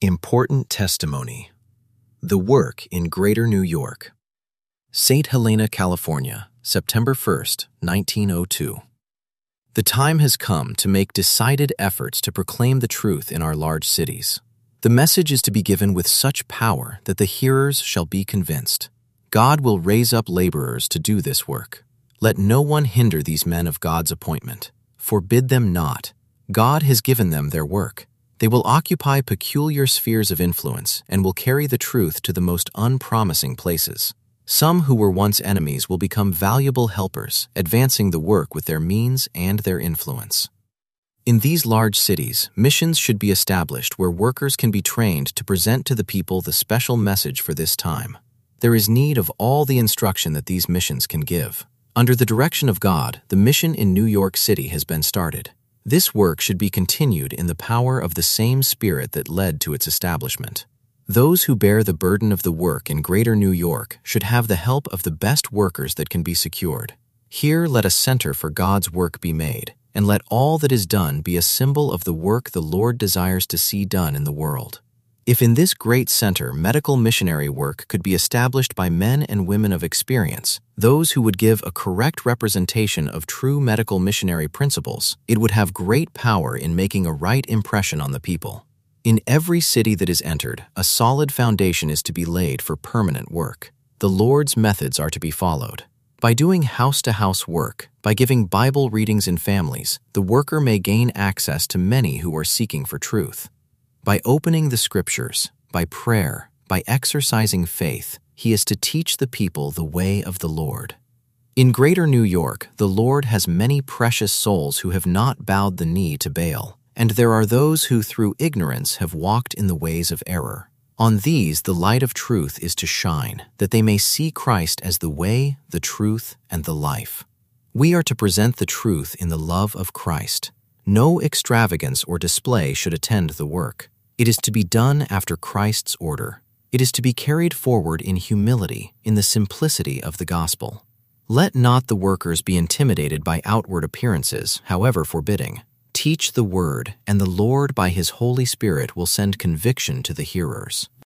Important testimony. The work in Greater New York. St. Helena, California, September 1st, 1902. The time has come to make decided efforts to proclaim the truth in our large cities. The message is to be given with such power that the hearers shall be convinced. God will raise up laborers to do this work. Let no one hinder these men of God's appointment. Forbid them not. God has given them their work. They will occupy peculiar spheres of influence and will carry the truth to the most unpromising places. Some who were once enemies will become valuable helpers, advancing the work with their means and their influence. In these large cities, missions should be established where workers can be trained to present to the people the special message for this time. There is need of all the instruction that these missions can give. Under the direction of God, the mission in New York City has been started. This work should be continued in the power of the same Spirit that led to its establishment. Those who bear the burden of the work in Greater New York should have the help of the best workers that can be secured. Here let a center for God's work be made, and let all that is done be a symbol of the work the Lord desires to see done in the world. If in this great center medical missionary work could be established by men and women of experience, those who would give a correct representation of true medical missionary principles, it would have great power in making a right impression on the people. In every city that is entered, a solid foundation is to be laid for permanent work. The Lord's methods are to be followed. By doing house-to-house work, by giving Bible readings in families, the worker may gain access to many who are seeking for truth. By opening the Scriptures, by prayer, by exercising faith, he is to teach the people the way of the Lord. In Greater New York, the Lord has many precious souls who have not bowed the knee to Baal, and there are those who through ignorance have walked in the ways of error. On these the light of truth is to shine, that they may see Christ as the way, the truth, and the life. We are to present the truth in the love of Christ. No extravagance or display should attend the work. It is to be done after Christ's order. It is to be carried forward in humility, in the simplicity of the gospel. Let not the workers be intimidated by outward appearances, however forbidding. Teach the word, and the Lord by His Holy Spirit will send conviction to the hearers.